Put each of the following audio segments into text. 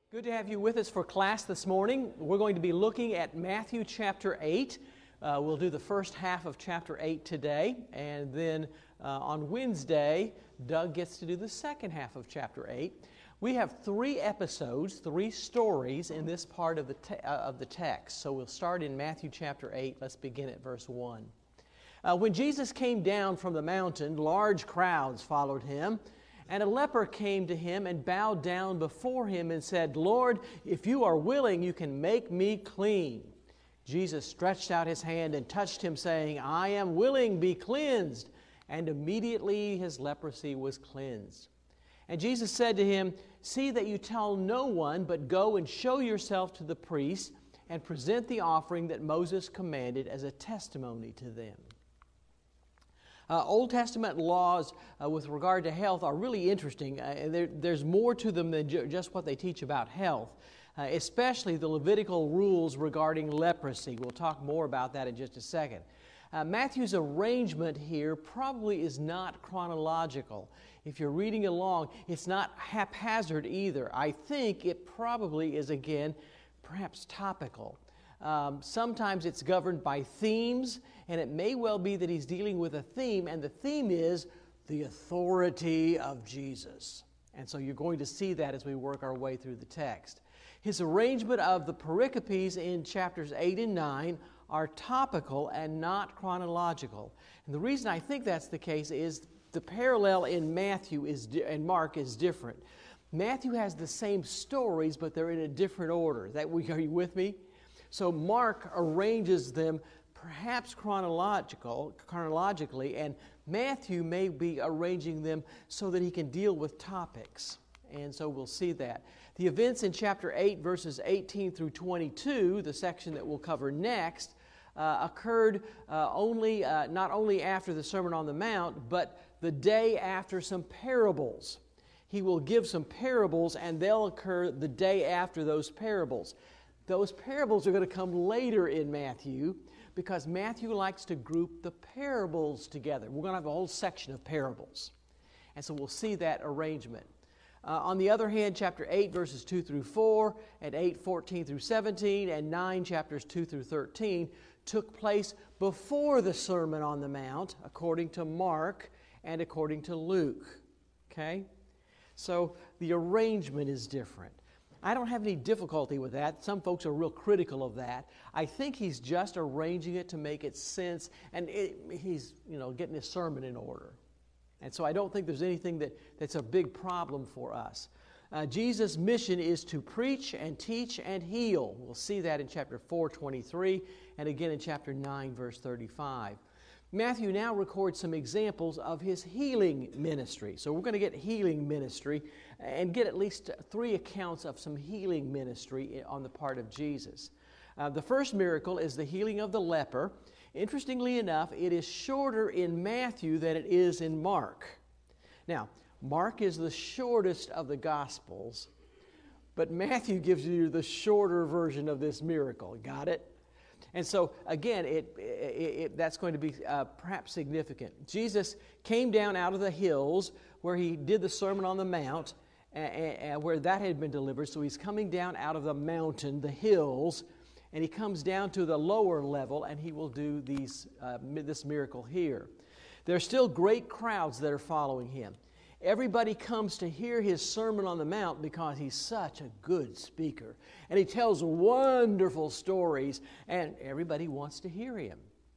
Good to have you with us for class this morning. We're going to be looking at Matthew chapter 8. We'll do the first half of chapter 8 today, and then on Wednesday, Doug gets to do the second half of chapter 8. We have 3 episodes, 3 stories in this part of the text. So we'll start in Matthew chapter 8. Let's begin at verse 1. When Jesus came down from the mountain, large crowds followed him. And a leper came to him and bowed down before him and said, "Lord, if you are willing, you can make me clean." Jesus stretched out his hand and touched him, saying, "I am willing, be cleansed." And immediately his leprosy was cleansed. And Jesus said to him, "See that you tell no one, but go and show yourself to the priest and present the offering that Moses commanded as a testimony to them." Old Testament laws with regard to health are really interesting. There's more to them than just what they teach about health, especially the Levitical rules regarding leprosy. We'll talk more about that in just a second. Matthew's arrangement here probably is not chronological. If you're reading along, it's not haphazard either. I think it probably is, again, perhaps topical. Sometimes it's governed by themes, and it may well be that he's dealing with a theme, and the theme is the authority of Jesus. And so you're going to see that as we work our way through the text. His arrangement of the pericopes in chapters 8 and 9 are topical and not chronological. And the reason I think that's the case is the parallel in Matthew and Mark is different. Matthew has the same stories, but they're in a different order. Are you with me? So Mark arranges them perhaps chronologically, and Matthew may be arranging them so that he can deal with topics. And so we'll see that. The events in chapter 8, verses 18 through 22, the section that we'll cover next, occurred not only after the Sermon on the Mount, but the day after some parables. He will give some parables, and they'll occur the day after those parables. Those parables are going to come later in Matthew because Matthew likes to group the parables together. We're going to have a whole section of parables. And so we'll see that arrangement. On the other hand, chapter 8, verses 2 through 4, and 8, 14 through 17, and 9, chapters 2 through 13, took place before the Sermon on the Mount, according to Mark and according to Luke. Okay? So the arrangement is different. I don't have any difficulty with that. Some folks are real critical of that. I think he's just arranging it to make it sense, and he's getting his sermon in order. And so I don't think there's anything that's a big problem for us. Jesus' mission is to preach and teach and heal. We'll see that in chapter 4:23 and again in chapter 9, verse 35. Matthew now records some examples of his healing ministry. So we're going to get healing ministry and get at least 3 accounts of some healing ministry on the part of Jesus. The first miracle is the healing of the leper. Interestingly enough, it is shorter in Matthew than it is in Mark. Now, Mark is the shortest of the Gospels, but Matthew gives you the shorter version of this miracle. Got it? And so, again, that's going to be perhaps significant. Jesus came down out of the hills where he did the Sermon on the Mount, where that had been delivered. So he's coming down out of the mountain, the hills, and he comes down to the lower level, and he will do this miracle here. There are still great crowds that are following him. Everybody comes to hear his Sermon on the Mount because he's such a good speaker. And he tells wonderful stories, and everybody wants to hear him.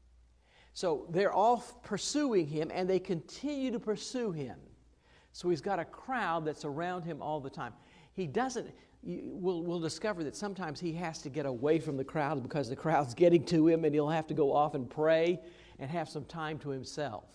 So they're all pursuing him, and they continue to pursue him. So he's got a crowd that's around him all the time. We'll discover that sometimes he has to get away from the crowd because the crowd's getting to him, and he'll have to go off and pray and have some time to himself.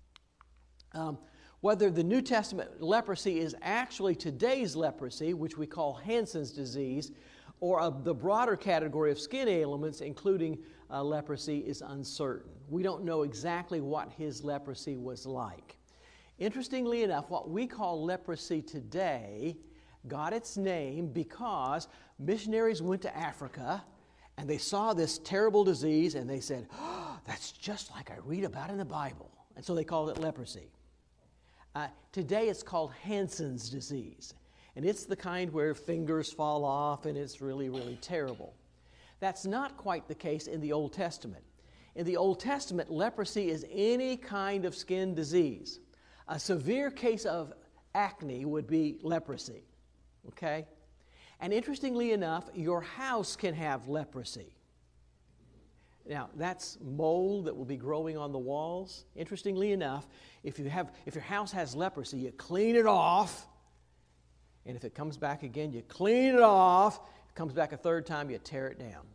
Whether the New Testament leprosy is actually today's leprosy, which we call Hansen's disease, or of the broader category of skin ailments, including leprosy, is uncertain. We don't know exactly what his leprosy was like. Interestingly enough, what we call leprosy today got its name because missionaries went to Africa and they saw this terrible disease and they said, "Oh, that's just like I read about in the Bible." And so they called it leprosy. Today it's called Hansen's disease. And it's the kind where fingers fall off and it's really, really terrible. That's not quite the case in the Old Testament. In the Old Testament, leprosy is any kind of skin disease. A severe case of acne would be leprosy. Okay? And interestingly enough, your house can have leprosy. Now, that's mold that will be growing on the walls. Interestingly enough, if your house has leprosy, you clean it off. And if it comes back again, you clean it off. If it comes back a third time, you tear it down.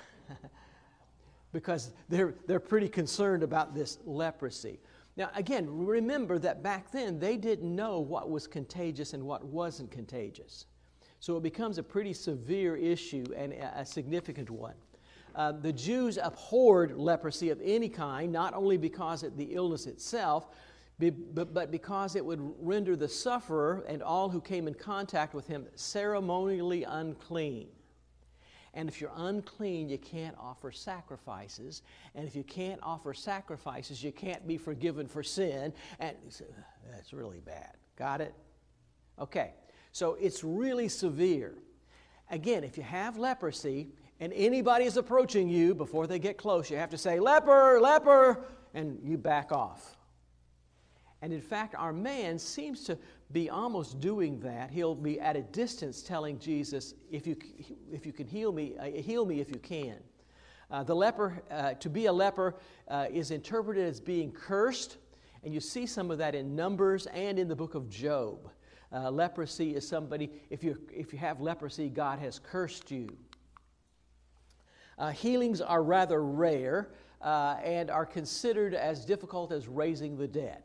Because they're pretty concerned about this leprosy. Now, again, remember that back then, they didn't know what was contagious and what wasn't contagious. So it becomes a pretty severe issue and a significant one. The Jews abhorred leprosy of any kind, not only because of the illness itself, but because it would render the sufferer and all who came in contact with him ceremonially unclean. And if you're unclean, you can't offer sacrifices. And if you can't offer sacrifices, you can't be forgiven for sin. And that's really bad. Got it? Okay, so it's really severe. Again, if you have leprosy, and anybody is approaching you, before they get close, you have to say, "Leper, leper," and you back off. And in fact, our man seems to be almost doing that. He'll be at a distance telling Jesus, if you can heal me if you can. The leper, to be a leper is interpreted as being cursed, and you see some of that in Numbers and in the book of Job. Leprosy is somebody, if you have leprosy, God has cursed you. Healings are rather rare and are considered as difficult as raising the dead.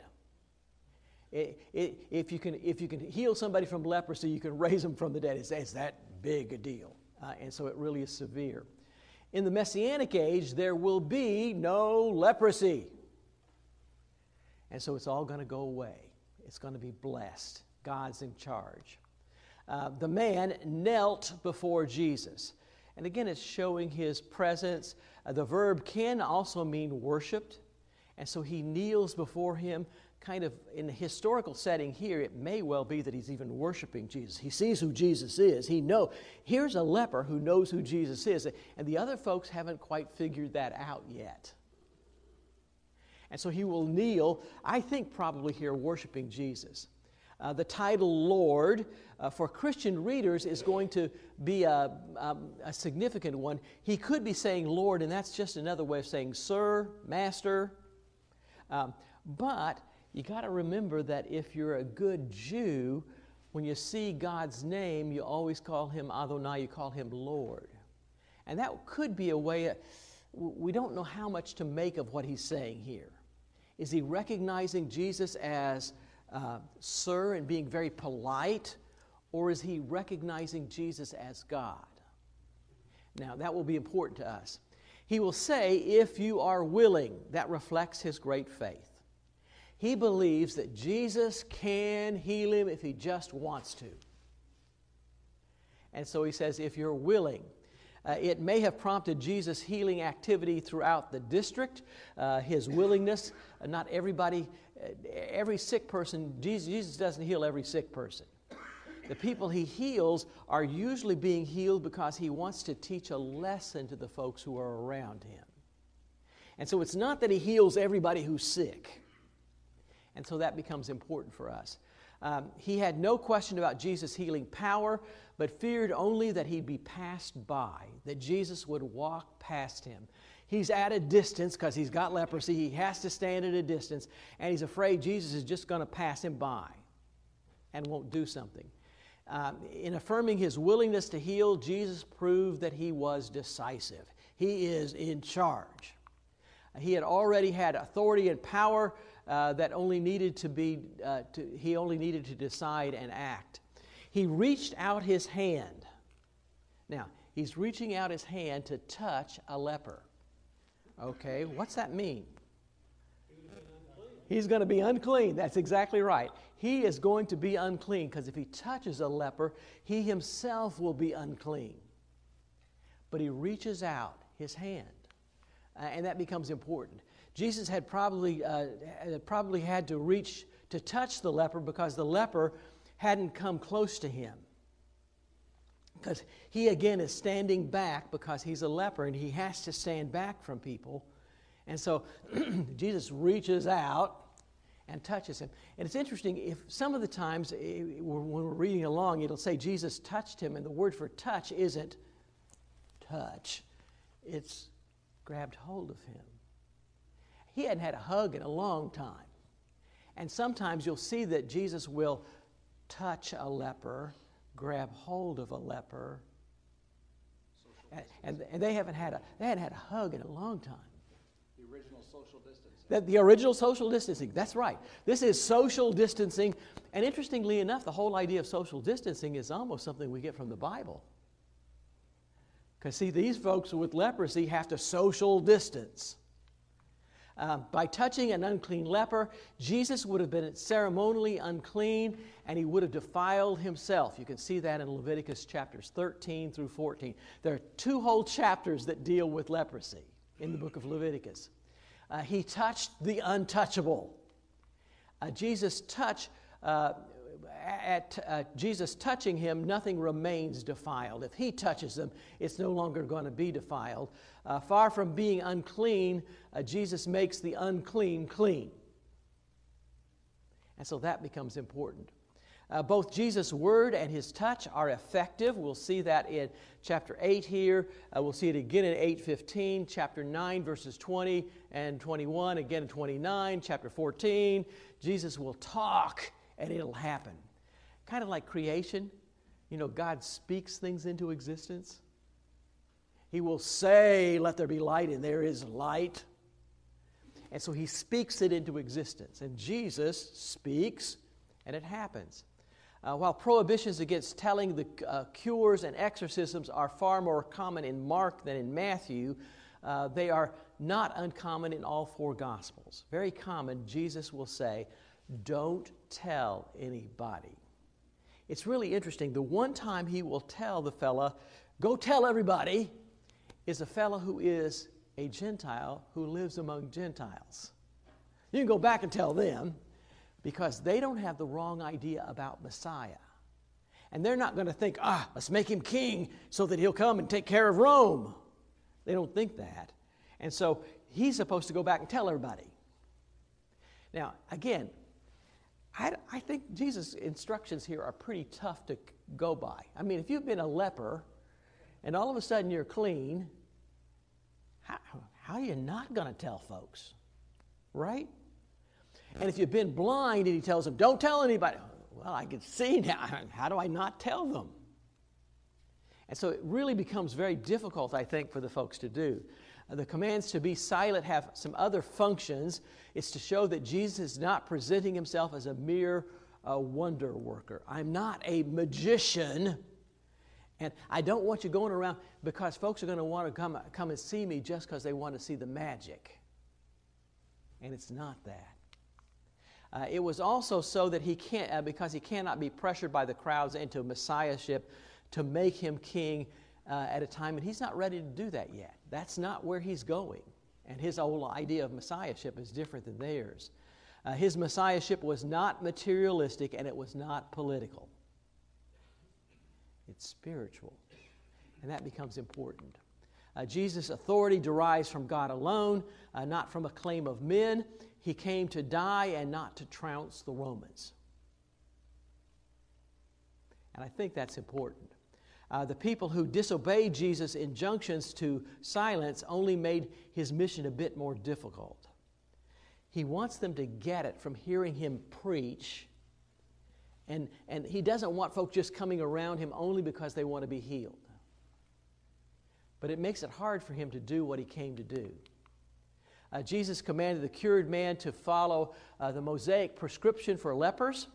If you can heal somebody from leprosy, you can raise them from the dead. It's that big a deal, and so it really is severe. In the Messianic age, there will be no leprosy, and so it's all going to go away. It's going to be blessed. God's in charge. The man knelt before Jesus. And again, it's showing his presence. The verb can also mean worshiped. And so he kneels before him, kind of in the historical setting here. It may well be that he's even worshiping Jesus. He sees who Jesus is. Here's a leper who knows who Jesus is. And the other folks haven't quite figured that out yet. And so he will kneel, I think probably here, worshiping Jesus. The title Lord for Christian readers is going to be a significant one. He could be saying Lord, and that's just another way of saying Sir, Master. But you got to remember that if you're a good Jew, when you see God's name, you always call him Adonai, you call him Lord. And that could be a way, we don't know how much to make of what he's saying here. Is he recognizing Jesus as Sir and being very polite, or is he recognizing Jesus as God? Now, that will be important to us. He will say, if you are willing. That reflects his great faith. He believes that Jesus can heal him if he just wants to. And so he says, if you're willing. It may have prompted Jesus' healing activity throughout the district, his willingness. Not everybody, every sick person, Jesus doesn't heal every sick person. The people he heals are usually being healed because he wants to teach a lesson to the folks who are around him. And so it's not that he heals everybody who's sick. And so that becomes important for us. He had no question about Jesus' healing power, but feared only that he'd be passed by, that Jesus would walk past him. He's at a distance because he's got leprosy. He has to stand at a distance, and he's afraid Jesus is just going to pass him by and won't do something. In affirming his willingness to heal, Jesus proved that he was decisive. He is in charge. He had already had authority and power that only needed to be, he only needed to decide and act. He reached out his hand. Now, he's reaching out his hand to touch a leper. Okay, what's that mean? He's going to be unclean. That's exactly right. He is going to be unclean because if he touches a leper, he himself will be unclean. But he reaches out his hand, and that becomes important. Jesus had probably had to reach to touch the leper because the leper hadn't come close to him. because he again is standing back because he's a leper and he has to stand back from people. And so Jesus reaches out and touches him. And it's interesting, if some of the times when we're reading along, it'll say Jesus touched him, and the word for touch isn't touch, it's grabbed hold of him. He hadn't had a hug in a long time. And sometimes you'll see that Jesus will touch a leper, grab hold of a leper, and they hadn't had a hug in a long time. The original social distancing. The original social distancing, that's right. This is social distancing. And interestingly enough, the whole idea of social distancing is almost something we get from the Bible. Because see, these folks with leprosy have to social distance. By touching an unclean leper, Jesus would have been ceremonially unclean and he would have defiled himself. You can see that in Leviticus chapters 13 through 14. There are 2 whole chapters that deal with leprosy in the book of Leviticus. He touched the untouchable. Jesus touching him, nothing remains defiled. If he touches them, it's no longer going to be defiled. Far from being unclean, Jesus makes the unclean clean. And so that becomes important. Both Jesus' word and his touch are effective. We'll see that in chapter 8 here. We'll see it again in 8:15, chapter 9, verses 20 and 21, again in 29, chapter 14. Jesus will talk and it'll happen. Kind of like creation. You know, God speaks things into existence. He will say, "Let there be light," and there is light. And so he speaks it into existence. And Jesus speaks, and it happens. While prohibitions against telling the cures and exorcisms are far more common in Mark than in Matthew, they are not uncommon in all 4 Gospels. Very common, Jesus will say, "Don't tell anybody." It's really interesting. The one time he will tell the fella, "Go tell everybody," is a fellow who is a Gentile who lives among Gentiles. You can go back and tell them because they don't have the wrong idea about Messiah. And they're not going to think, let's make him king so that he'll come and take care of Rome. They don't think that. And so he's supposed to go back and tell everybody. Now, again, I think Jesus' instructions here are pretty tough to go by. I mean, if you've been a leper and all of a sudden you're clean, how are you not going to tell folks? Right? And if you've been blind and he tells them, "Don't tell anybody," well, I can see now. How do I not tell them? And so it really becomes very difficult, I think, for the folks to do. The commands to be silent have some other functions. It's to show that Jesus is not presenting himself as a mere wonder worker. I'm not a magician, and I don't want you going around because folks are going to want to come and see me just because they want to see the magic. And it's not that. It was also so that because he cannot be pressured by the crowds into messiahship to make him king at a time, and he's not ready to do that yet. That's not where he's going. And his whole idea of messiahship is different than theirs. His messiahship was not materialistic and it was not political. It's spiritual. And that becomes important. Jesus' authority derives from God alone, not from a claim of men. He came to die and not to trounce the Romans. And I think that's important. The people who disobeyed Jesus' injunctions to silence only made his mission a bit more difficult. He wants them to get it from hearing him preach, and he doesn't want folks just coming around him only because they want to be healed. But it makes it hard for him to do what he came to do. Jesus commanded the cured man to follow the Mosaic prescription for lepers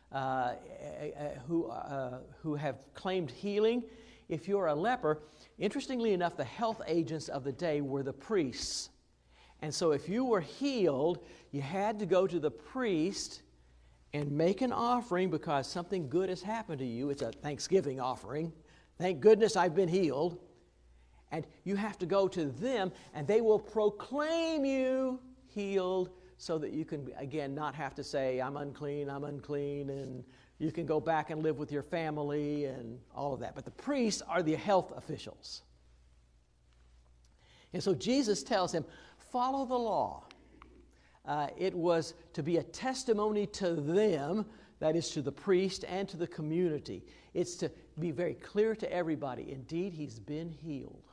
who have claimed healing. If you're a leper, interestingly enough, the health agents of the day were the priests. And so if you were healed, you had to go to the priest and make an offering because something good has happened to you. It's a Thanksgiving offering. Thank goodness I've been healed. And you have to go to them, and they will proclaim you healed so that you can, again, not have to say, I'm unclean, and you can go back and live with your family and all of that. But the priests are the health officials. And so Jesus tells him, follow the law. It was to be a testimony to them, that is to the priest and to the community. It's to be very clear to everybody, indeed, he's been healed.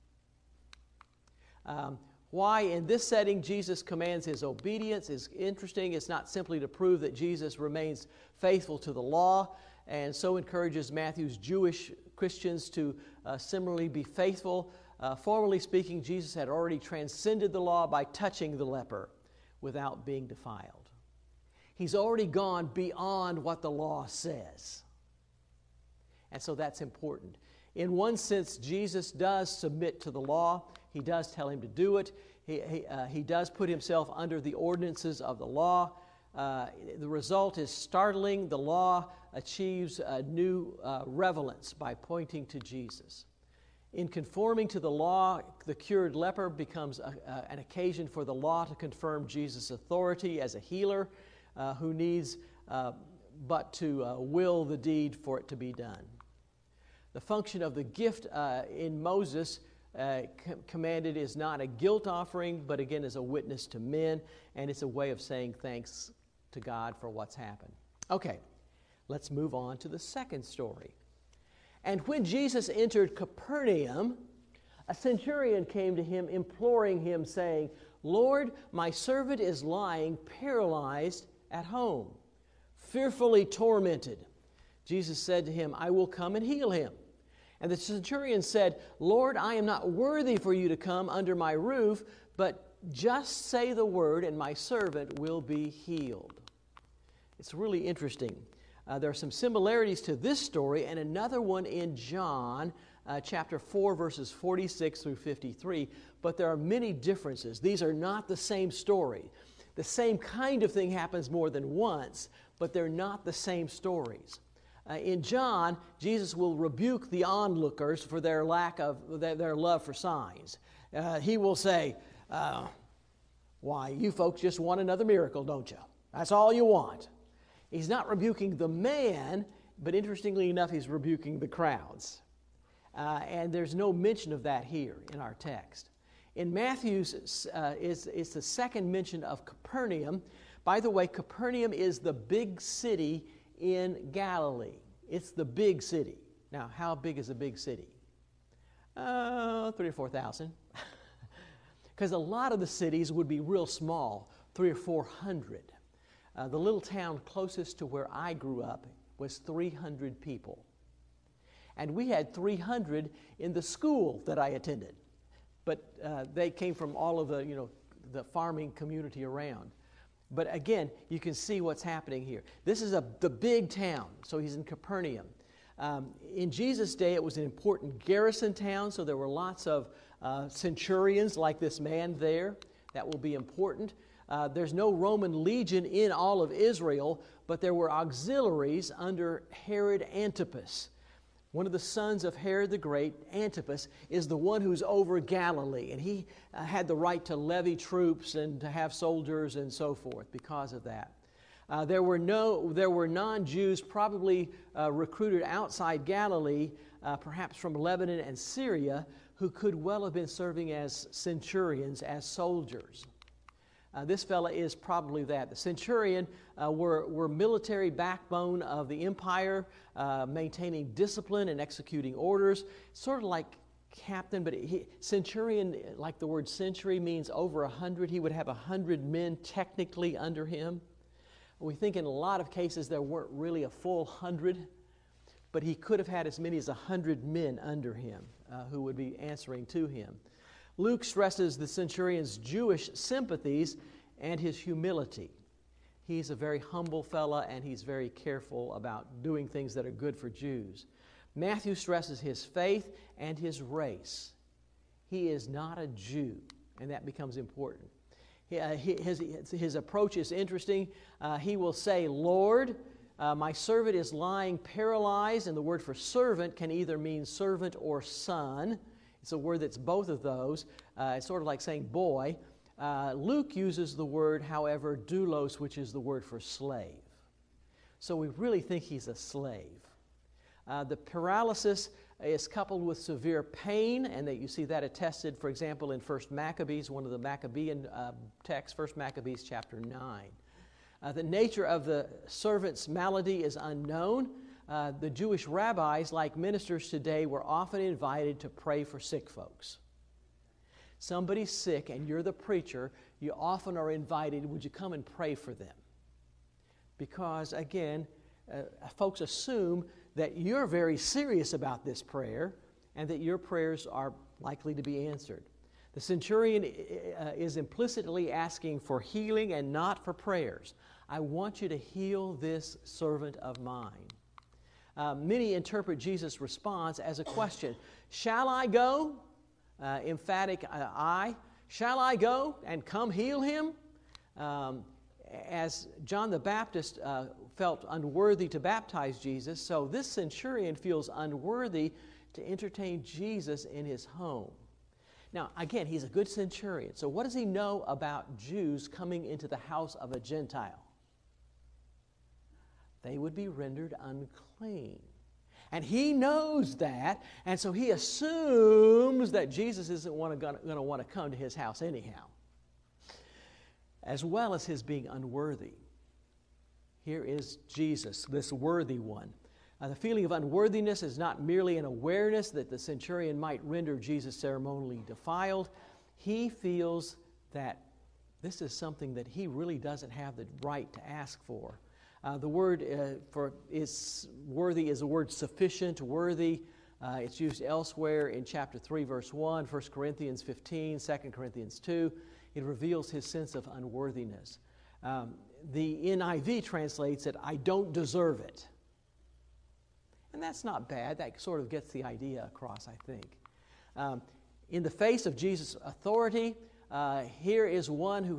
Why in this setting Jesus commands his obedience is interesting. It's not simply to prove that Jesus remains faithful to the law, and so encourages Matthew's Jewish Christians to similarly be faithful. Formally speaking, Jesus had already transcended the law by touching the leper without being defiled. He's already gone beyond what the law says. And so that's important. In one sense, Jesus does submit to the law. He does tell him to do it. He does put himself under the ordinances of the law. The result is startling. The law achieves a new relevance by pointing to Jesus. In conforming to the law, the cured leper becomes an occasion for the law to confirm Jesus' authority as a healer who needs but to will the deed for it to be done. The function of the gift in Moses commanded is not a guilt offering, but again is a witness to men, and it's a way of saying thanks to God for what's happened. Okay, let's move on to the second story. And when Jesus entered Capernaum, a centurion came to him, imploring him, saying, Lord, my servant is lying paralyzed at home, fearfully tormented. Jesus said to him, I will come and heal him. And the centurion said, Lord, I am not worthy for you to come under my roof, but just say the word and my servant will be healed. It's really interesting. There are some similarities to this story and another one in John chapter 4, verses 46 through 53, but there are many differences. These are not the same story. The same kind of thing happens more than once, but they're not the same stories. In John, Jesus will rebuke the onlookers for their lack of their love for signs. He will say, why, you folks just want another miracle, don't you? That's all you want. He's not rebuking the man, but interestingly enough, he's rebuking the crowds. And there's no mention of that here in our text. In Matthew's, it's the second mention of Capernaum. By the way, Capernaum is the big city in Galilee. It's the big city. Now, how big is a big city? 3,000 or 4,000. Because a lot of the cities would be real small, 300 or 400. The little town closest to where I grew up was 300 people. And we had 300 in the school that I attended. But they came from all of the farming community around. But again, you can see what's happening here. This is the big town, so he's in Capernaum. In Jesus' day, it was an important garrison town, so there were lots of centurions like this man there. That will be important. There's no Roman legion in all of Israel, but there were auxiliaries under Herod Antipas. One of the sons of Herod the Great, Antipas, is the one who's over Galilee, and he had the right to levy troops and to have soldiers and so forth because of that. There were non-Jews probably recruited outside Galilee, perhaps from Lebanon and Syria, who could well have been serving as centurions, as soldiers. This fella is probably that. The centurion were military backbone of the empire, maintaining discipline and executing orders, sort of like captain, but centurion, like the word century, means over 100. He would have 100 men technically under him. We think in a lot of cases there weren't really a full 100, but he could have had as many as 100 men under him who would be answering to him. Luke stresses the centurion's Jewish sympathies and his humility. He's a very humble fella, and he's very careful about doing things that are good for Jews. Matthew stresses his faith and his race. He is not a Jew, and that becomes important. His approach is interesting. He will say, Lord, my servant is lying paralyzed, and the word for servant can either mean servant or son. It's a word that's both of those. It's sort of like saying boy. Luke uses the word, however, doulos, which is the word for slave. So we really think he's a slave. The paralysis is coupled with severe pain, and that you see that attested, for example, in 1 Maccabees, one of the Maccabean texts, 1 Maccabees chapter 9. The nature of the servant's malady is unknown. The Jewish rabbis, like ministers today, were often invited to pray for sick folks. Somebody's sick and you're the preacher, you often are invited, would you come and pray for them? Because, again, folks assume that you're very serious about this prayer and that your prayers are likely to be answered. The centurion is implicitly asking for healing and not for prayers. I want you to heal this servant of mine. Many interpret Jesus' response as a question. Shall I go? Emphatic I. Shall I go and come heal him? As John the Baptist felt unworthy to baptize Jesus, so this centurion feels unworthy to entertain Jesus in his home. Now, again, he's a good centurion. So what does he know about Jews coming into the house of a Gentile? They would be rendered unclean. And he knows that, and so he assumes that Jesus isn't going to want to come to his house anyhow, as well as his being unworthy. Here is Jesus, this worthy one. The feeling of unworthiness is not merely an awareness that the centurion might render Jesus ceremonially defiled. He feels that this is something that he really doesn't have the right to ask for. The word for is worthy is the word sufficient, worthy. It's used elsewhere in chapter 3, verse 1, 1 Corinthians 15, 2 Corinthians 2. It reveals his sense of unworthiness. The NIV translates it, I don't deserve it. And that's not bad. That sort of gets the idea across, I think. In the face of Jesus' authority, here is one who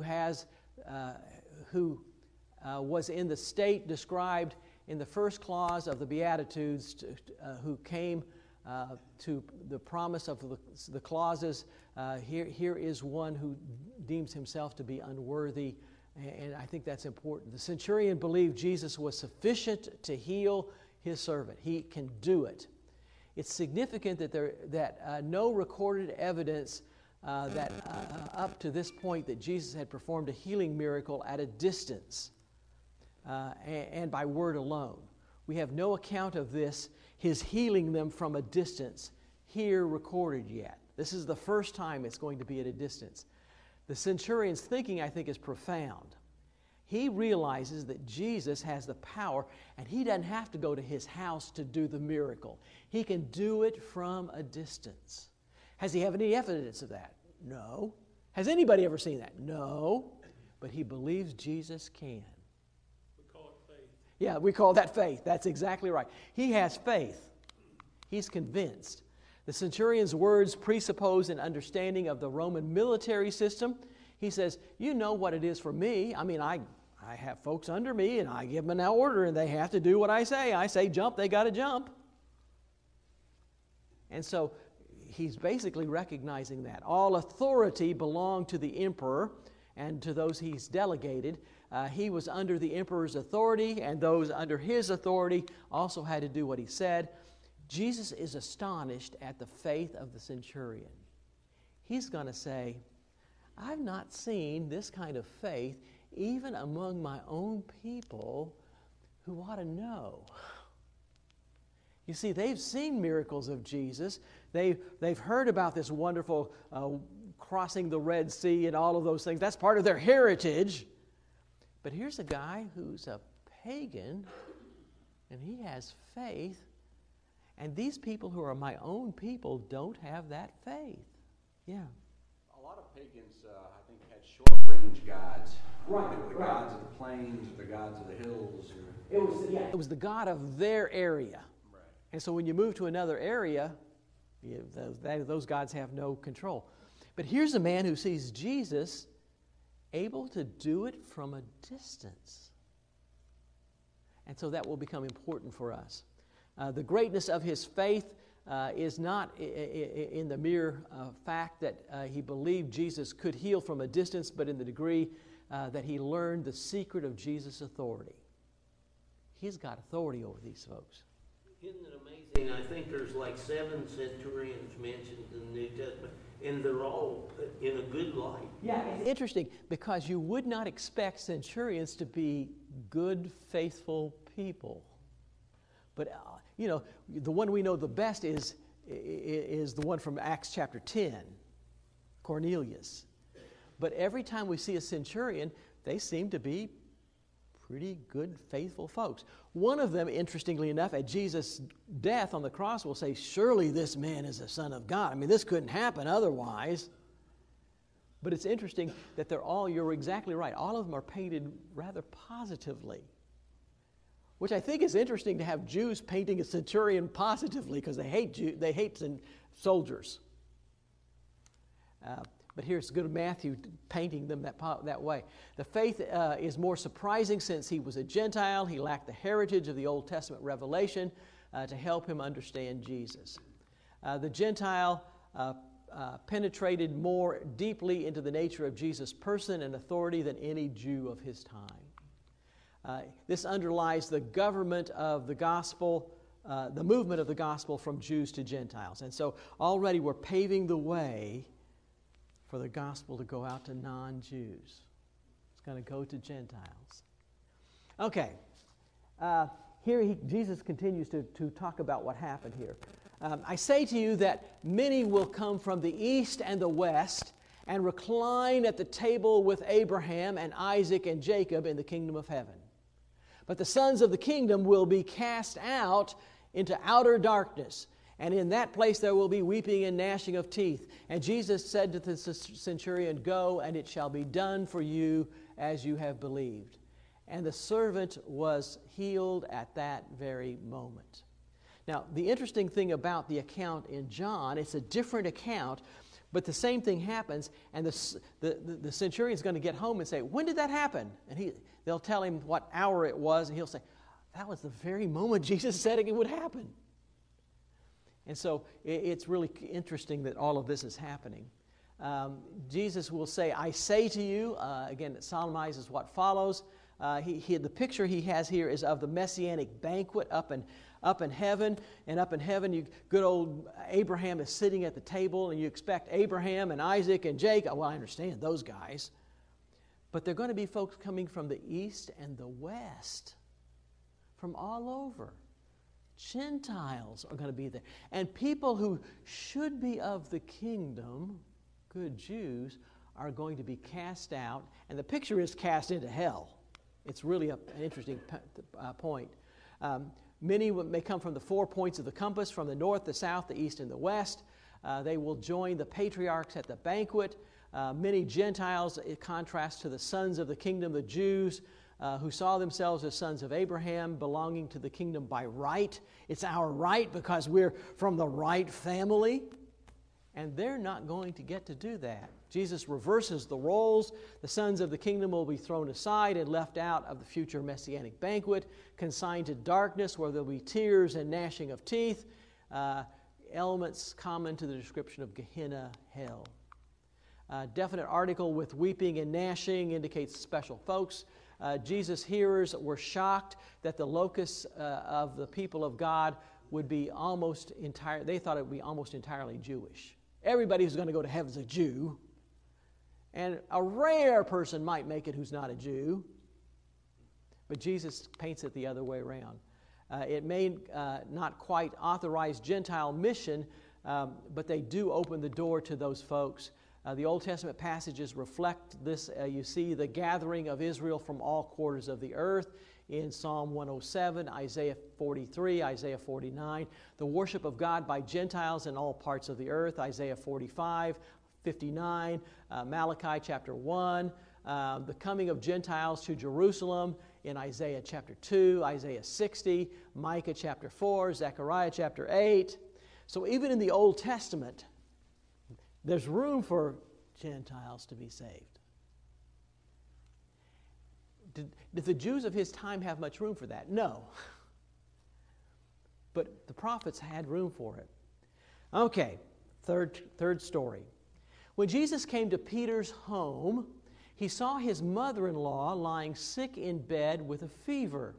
was in the state described in the first clause of the Beatitudes, who came to the promise of the clauses. Here is one who deems himself to be unworthy, and I think that's important. The centurion believed Jesus was sufficient to heal his servant. He can do it. It's significant that no recorded evidence that up to this point that Jesus had performed a healing miracle at a distance and by word alone. We have no account of this, his healing them from a distance, here recorded yet. This is the first time it's going to be at a distance. The centurion's thinking, I think, is profound. He realizes that Jesus has the power, and he doesn't have to go to his house to do the miracle. He can do it from a distance. Has he have any evidence of that? No. Has anybody ever seen that? No. But he believes Jesus can. We call it faith. Yeah, we call that faith. That's exactly right. He has faith. He's convinced. The centurion's words presuppose an understanding of the Roman military system. He says, you know what it is for me. I mean, I have folks under me, and I give them an order, and they have to do what I say. I say jump, they got to jump. And so he's basically recognizing that. All authority belonged to the emperor and to those he's delegated. He was under the emperor's authority, and those under his authority also had to do what he said. Jesus is astonished at the faith of the centurion. He's going to say, I've not seen this kind of faith even among my own people who ought to know. You see, they've seen miracles of Jesus. They've heard about this wonderful crossing the Red Sea and all of those things. That's part of their heritage. But here's a guy who's a pagan, and he has faith. And these people who are my own people don't have that faith. Yeah. A lot of pagans, I think, had short-range gods. Right, They were the gods of the plains, or the gods of the hills. It was the god of their area. Right. And so when you move to another area, those gods have no control. But here's a man who sees Jesus able to do it from a distance. And so that will become important for us. The greatness of his faith is not in the mere fact that he believed Jesus could heal from a distance, but in the degree that he learned the secret of Jesus' authority. he's got authority over these folks. Isn't it amazing? I think there's like 7 centurions mentioned in the New Testament, and they're all in a good light. Yeah, it's interesting because you would not expect centurions to be good, faithful people. But, the one we know the best is the one from Acts chapter 10, Cornelius. But every time we see a centurion, they seem to be pretty good, faithful folks. One of them, interestingly enough, at Jesus' death on the cross will say, surely this man is the Son of God. I mean, this couldn't happen otherwise. But it's interesting that you're exactly right, all of them are painted rather positively. Which I think is interesting to have Jews painting a centurion positively because they hate soldiers. But here's good Matthew painting them that way. The faith is more surprising since he was a Gentile. He lacked the heritage of the Old Testament revelation to help him understand Jesus. The Gentile penetrated more deeply into the nature of Jesus' person and authority than any Jew of his time. This underlies the government of the gospel, the movement of the gospel from Jews to Gentiles. And so already we're paving the way for the gospel to go out to non-Jews. It's going to go to Gentiles. Okay. Here Jesus continues to talk about what happened here. I say to you that many will come from the east and the west and recline at the table with Abraham and Isaac and Jacob in the kingdom of heaven. But the sons of the kingdom will be cast out into outer darkness. And in that place there will be weeping and gnashing of teeth. And Jesus said to the centurion, go, and it shall be done for you as you have believed. And the servant was healed at that very moment. Now, the interesting thing about the account in John, it's a different account, but the same thing happens, and the centurion's going to get home and say, when did that happen? And they'll tell him what hour it was, and he'll say, that was the very moment Jesus said it would happen. And so it's really interesting that all of this is happening. Jesus will say, I say to you, again, it solemnizes what follows. The picture he has here is of the messianic banquet up in heaven. And up in heaven, good old Abraham is sitting at the table, and you expect Abraham and Isaac and Jacob. Well, I understand those guys. But there are going to be folks coming from the east and the west, from all over. Gentiles are going to be there. And people who should be of the kingdom, good Jews, are going to be cast out. And the picture is cast into hell. It's really an interesting point. Many may come from the 4 points of the compass, from the north, the south, the east, and the west. They will join the patriarchs at the banquet. Many Gentiles, in contrast to the sons of the kingdom, the Jews, who saw themselves as sons of Abraham, belonging to the kingdom by right. It's our right because we're from the right family. And they're not going to get to do that. Jesus reverses the roles. The sons of the kingdom will be thrown aside and left out of the future messianic banquet, consigned to darkness where there'll be tears and gnashing of teeth, elements common to the description of Gehenna, hell. Definite article with weeping and gnashing indicates special folks. Jesus' hearers were shocked that the locus of the people of God would be almost entire. They thought it would be almost entirely Jewish. Everybody who's going to go to heaven is a Jew. And a rare person might make it who's not a Jew. But Jesus paints it the other way around. It may not quite authorize Gentile mission, but they do open the door to those folks. The Old Testament passages reflect this. You see the gathering of Israel from all quarters of the earth in Psalm 107, Isaiah 43, Isaiah 49. The worship of God by Gentiles in all parts of the earth, Isaiah 45, 59, Malachi chapter 1. The coming of Gentiles to Jerusalem in Isaiah chapter 2, Isaiah 60, Micah chapter 4, Zechariah chapter 8. So even in the Old Testament, there's room for Gentiles to be saved. Did the Jews of his time have much room for that? No. But the prophets had room for it. Okay, third story. When Jesus came to Peter's home, he saw his mother-in-law lying sick in bed with a fever.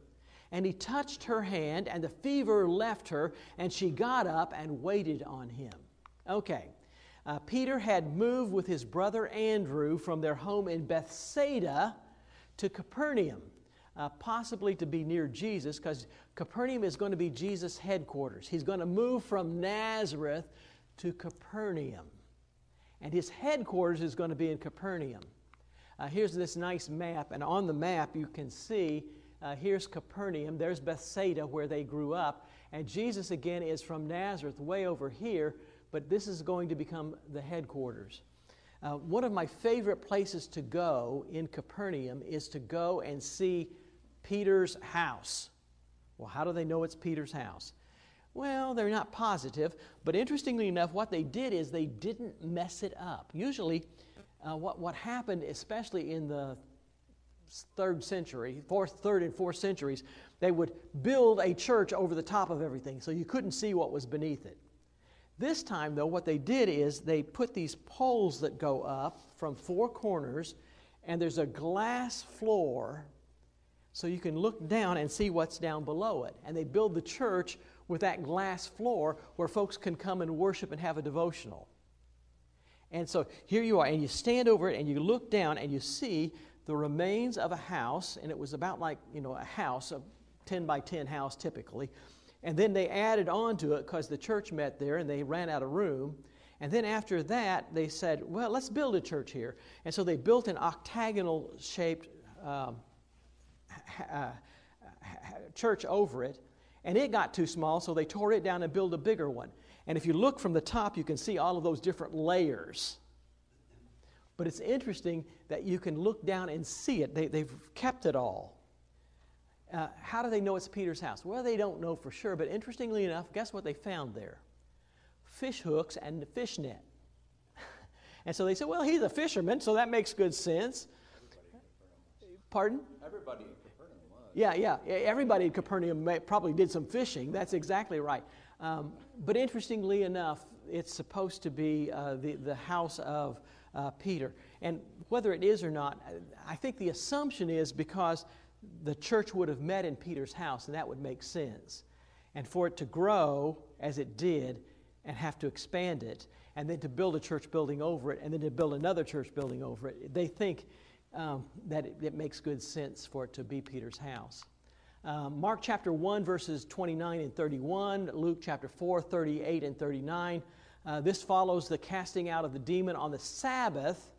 And he touched her hand, and the fever left her, and she got up and waited on him. Okay. Peter had moved with his brother Andrew from their home in Bethsaida to Capernaum, possibly to be near Jesus, because Capernaum is going to be Jesus' headquarters. He's going to move from Nazareth to Capernaum, and his headquarters is going to be in Capernaum. Here's this nice map, and on the map you can see here's Capernaum, there's Bethsaida where they grew up, and Jesus again is from Nazareth way over here, but this is going to become the headquarters. One of my favorite places to go in Capernaum is to go and see Peter's house. Well, how do they know it's Peter's house? Well, they're not positive, but interestingly enough, what they did is they didn't mess it up. Usually, what happened, especially in the third and fourth centuries, they would build a church over the top of everything so you couldn't see what was beneath it. This time, though, what they did is they put these poles that go up from four corners, and there's a glass floor so you can look down and see what's down below it. And they build the church with that glass floor where folks can come and worship and have a devotional. And so here you are, and you stand over it, and you look down, and you see the remains of a house, and it was about like, a house, a 10 by 10 house typically. And then they added on to it because the church met there and they ran out of room. And then after that, they said, well, let's build a church here. And so they built an octagonal-shaped church over it. And it got too small, so they tore it down and built a bigger one. And if you look from the top, you can see all of those different layers. But it's interesting that you can look down and see it. They've kept it all. How do they know it's Peter's house? Well, they don't know for sure, but interestingly enough, guess what they found there? Fish hooks and a fish net. And so they said, well, he's a fisherman, so that makes good sense. Pardon? Everybody in Capernaum was. Yeah. Everybody in Capernaum probably did some fishing. That's exactly right. But interestingly enough, it's supposed to be the house of Peter. And whether it is or not, I think the assumption is because the church would have met in Peter's house, and that would make sense. And for it to grow as it did and have to expand it, and then to build a church building over it, and then to build another church building over it, they think that it makes good sense for it to be Peter's house. Mark chapter 1, verses 29 and 31, Luke chapter 4, 38 and 39. This follows the casting out of the demon on the Sabbath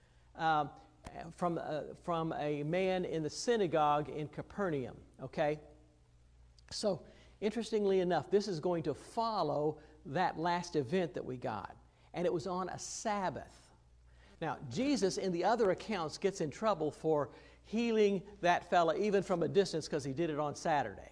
from a man in the synagogue in Capernaum, okay? So, interestingly enough, this is going to follow that last event that we got, and it was on a Sabbath. Now, Jesus, in the other accounts, gets in trouble for healing that fella even from a distance because he did it on Saturday.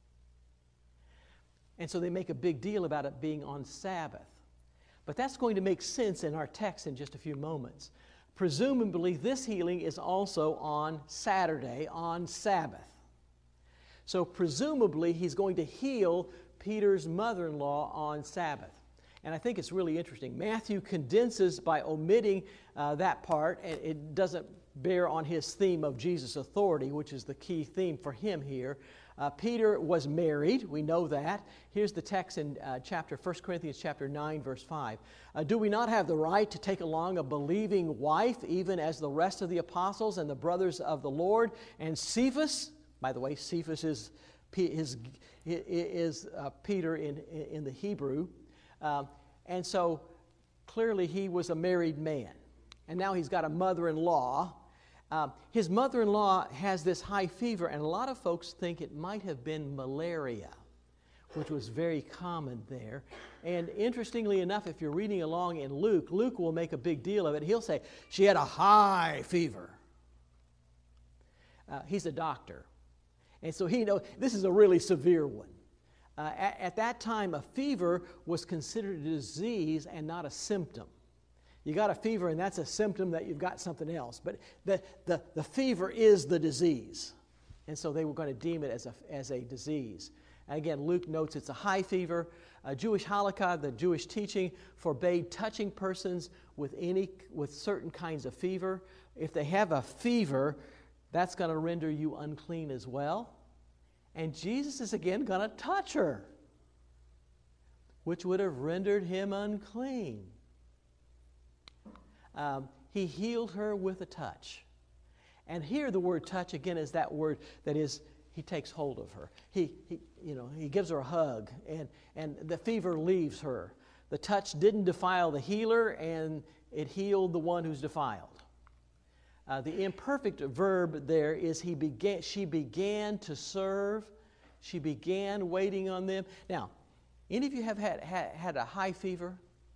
And so they make a big deal about it being on Sabbath. But that's going to make sense in our text in just a few moments. Presumably, this healing is also on Saturday, on Sabbath. So presumably, he's going to heal Peter's mother-in-law on Sabbath. And I think it's really interesting. Matthew condenses by omitting that part, and it doesn't bear on his theme of Jesus' authority, which is the key theme for him here. Peter was married, we know that. Here's the text in 1 Corinthians chapter 9, verse 5. Do we not have the right to take along a believing wife, even as the rest of the apostles and the brothers of the Lord? And Cephas, by the way, Cephas is Peter in the Hebrew. And so clearly he was a married man. And now he's got a mother-in-law. His mother-in-law has this high fever, and a lot of folks think it might have been malaria, which was very common there. And interestingly enough, if you're reading along in Luke, Luke will make a big deal of it. He'll say, she had a high fever. He's a doctor. And so he knows this is a really severe one. At that time, a fever was considered a disease and not a symptom. You got a fever, and that's a symptom that you've got something else. But the fever is the disease. And so they were going to deem it as a disease. And again, Luke notes it's a high fever. Jewish halakha, the Jewish teaching, forbade touching persons with certain kinds of fever. If they have a fever, that's going to render you unclean as well. And Jesus is again going to touch her, which would have rendered him unclean. He healed her with a touch. And here the word touch again is that word that is, he takes hold of her. He gives her a hug, and the fever leaves her. The touch didn't defile the healer, and it healed the one who's defiled. The imperfect verb there is she began to serve. She began waiting on them. Now, any of you have had a high fever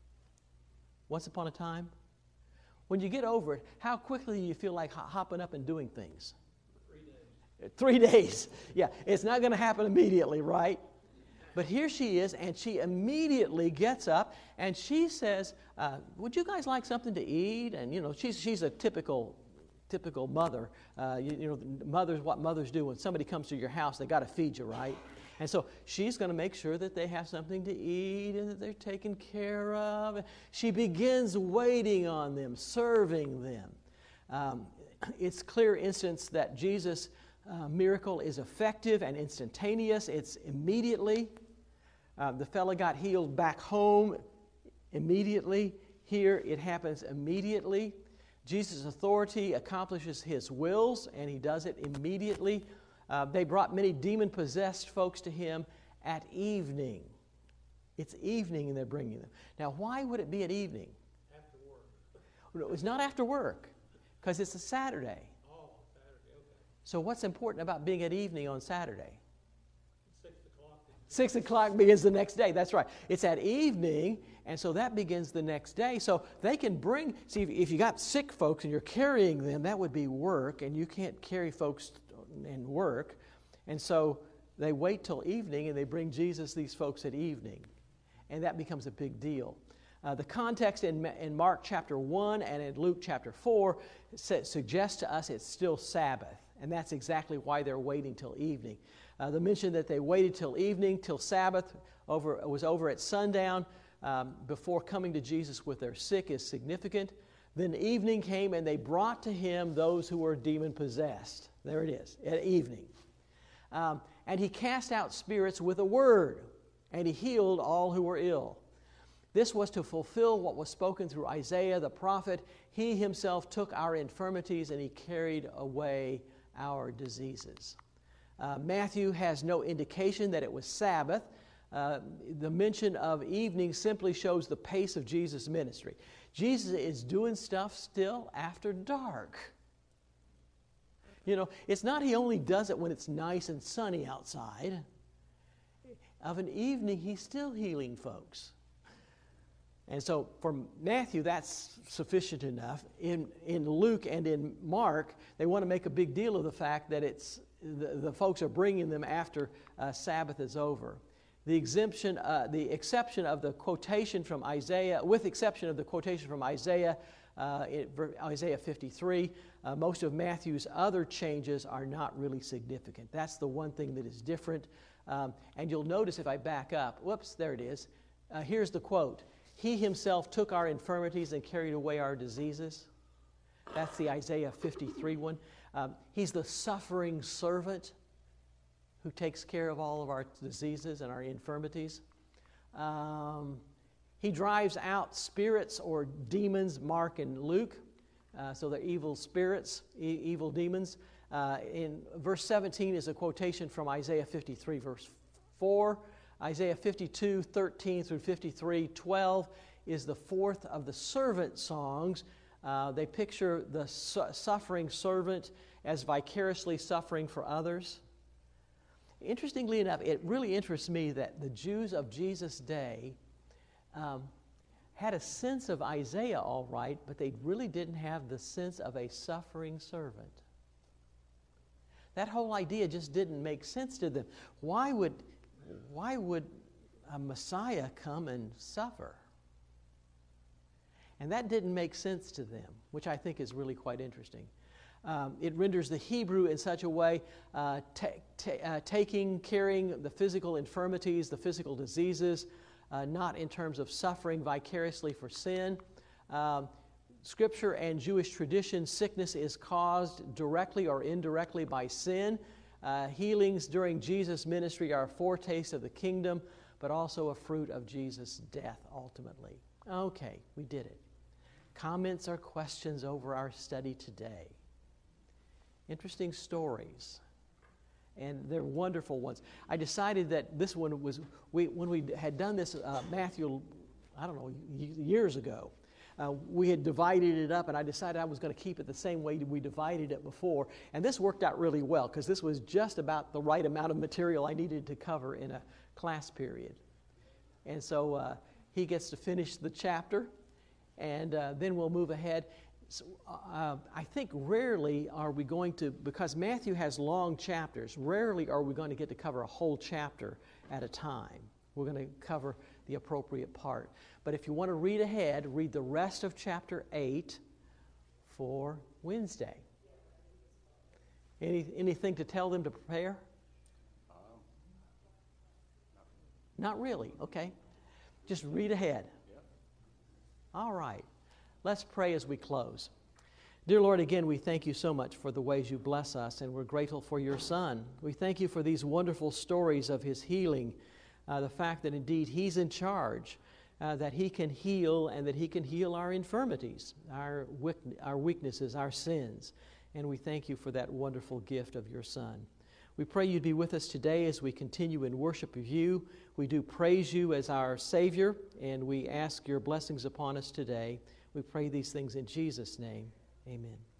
once upon a time? When you get over it, how quickly do you feel like hopping up and doing things? 3 days. 3 days. Yeah, it's not going to happen immediately, right? But here she is, and she immediately gets up, and she says, would you guys like something to eat? And, she's a typical mother. Mothers, what mothers do when somebody comes to your house, they got to feed you, right? And so she's going to make sure that they have something to eat and that they're taken care of. She begins waiting on them, serving them. It's clear instance that Jesus' miracle is effective and instantaneous. It's immediately. The fellow got healed back home immediately. Here it happens immediately. Jesus' authority accomplishes his wills, and he does it immediately. They brought many demon-possessed folks to him at evening. It's evening, and they're bringing them. Now, why would it be at evening? After work. No, it's not after work, because it's a Saturday. Oh, Saturday, okay. So what's important about being at evening on Saturday? 6 o'clock. 6 o'clock begins the next day. That's right. It's at evening, and so that begins the next day. So they can bring, see, if you got sick folks and you're carrying them, that would be work, and you can't carry folks and work. And so they wait till evening, and they bring Jesus these folks at evening. And that becomes a big deal. The context in Mark chapter 1 and in Luke chapter 4 suggests to us it's still Sabbath. And that's exactly why they're waiting till evening. The mention that they waited till evening, till Sabbath, was over at sundown before coming to Jesus with their sick is significant. Then evening came, and they brought to him those who were demon-possessed. There it is, at evening. And he cast out spirits with a word, and he healed all who were ill. This was to fulfill what was spoken through Isaiah the prophet. He himself took our infirmities, and he carried away our diseases. Matthew has no indication that it was Sabbath. The mention of evening simply shows the pace of Jesus' ministry. Jesus is doing stuff still after dark. It's not he only does it when it's nice and sunny outside. Of an evening, he's still healing folks. And so for Matthew, that's sufficient enough. In Luke and in Mark, they want to make a big deal of the fact that it's the folks are bringing them after Sabbath is over. The exception of the quotation from Isaiah, with exception of the quotation from Isaiah, Isaiah 53, most of Matthew's other changes are not really significant. That's the one thing that is different. And you'll notice if I back up, whoops, there it is. Here's the quote. He himself took our infirmities and carried away our diseases. That's the Isaiah 53 one. He's the suffering servant who takes care of all of our diseases and our infirmities. He drives out spirits or demons, Mark and Luke. So they're evil spirits, evil demons. In verse 17 is a quotation from Isaiah 53, verse 4. Isaiah 52, 13 through 53, 12 is the fourth of the servant songs. They picture the suffering servant as vicariously suffering for others. Interestingly enough, it really interests me that the Jews of Jesus' day had a sense of Isaiah all right, but they really didn't have the sense of a suffering servant. That whole idea just didn't make sense to them. Why would a Messiah come and suffer? And that didn't make sense to them, which I think is really quite interesting. It renders the Hebrew in such a way, carrying the physical infirmities, the physical diseases, not in terms of suffering vicariously for sin. Scripture and Jewish tradition, sickness is caused directly or indirectly by sin. Healings during Jesus' ministry are a foretaste of the kingdom, but also a fruit of Jesus' death ultimately. Okay, we did it. Comments or questions over our study today? Interesting stories. And they're wonderful ones. I decided that this one was, when we had done this, Matthew, I don't know, years ago, we had divided it up, and I decided I was going to keep it the same way we divided it before. And this worked out really well, because this was just about the right amount of material I needed to cover in a class period. And so he gets to finish the chapter, and then we'll move ahead. So, I think rarely are we going to, because Matthew has long chapters, rarely are we going to get to cover a whole chapter at a time. We're going to cover the appropriate part. But if you want to read ahead, read the rest of chapter 8 for Wednesday. Anything to tell them to prepare? Not really, okay. Just read ahead. All right. Let's pray as we close. Dear Lord, again, we thank you so much for the ways you bless us, and we're grateful for your Son. We thank you for these wonderful stories of his healing, the fact that indeed he's in charge, that he can heal, and that he can heal our infirmities, our weaknesses, our sins. And we thank you for that wonderful gift of your Son. We pray you'd be with us today as we continue in worship of you. We do praise you as our Savior, and we ask your blessings upon us today. We pray these things in Jesus' name. Amen.